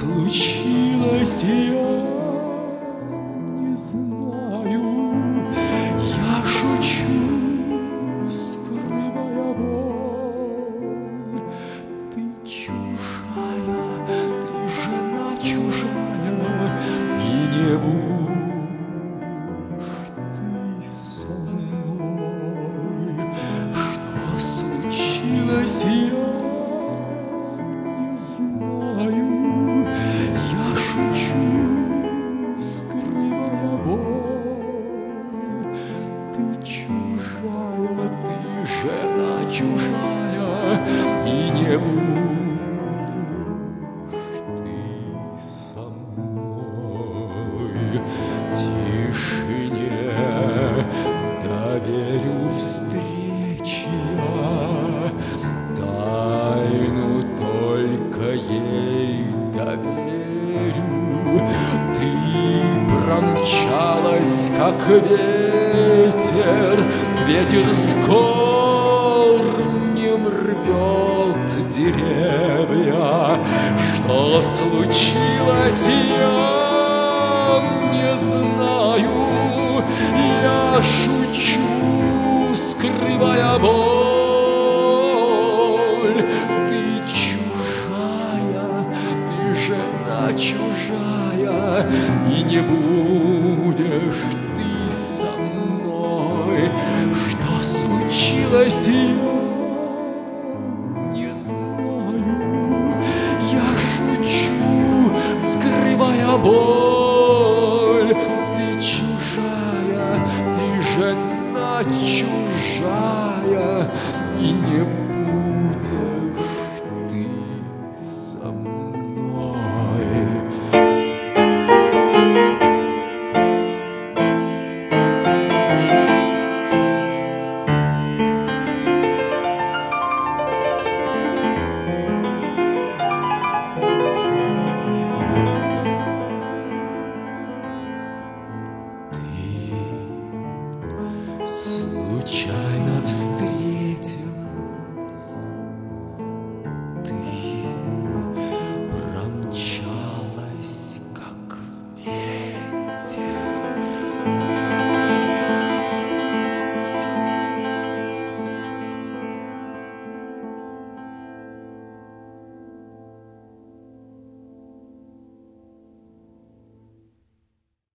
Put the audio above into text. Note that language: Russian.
случилось, я не знаю. Я шучу, скрывая боль. Ты чужая, ты жена чужая, и не будешь ты со мной. Что случилось, я не знаю. Я шучу, скрывая боль. Ты чужая, ты жена чужая, и не будешь ты со мной. Тишине доверю встречи я, тайну только ей доверю. Ты промчалась, как ветер, ветер с корнем рвет деревья. Что случилось, я не знаю. Я шучу, скрывая боль. Ты чужая, ты жена чужая, и не будешь